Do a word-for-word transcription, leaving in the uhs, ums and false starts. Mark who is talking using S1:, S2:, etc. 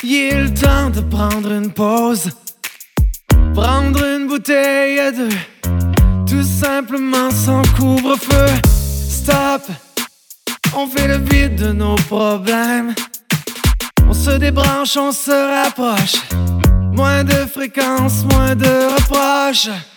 S1: Il est le temps de prendre une pause, prendre une bouteille à deux, tout simplement sans couvre-feu. Stop, on fait le vide de nos problèmes. On se débranche, on se rapproche. Moins de fréquences, moins de reproches.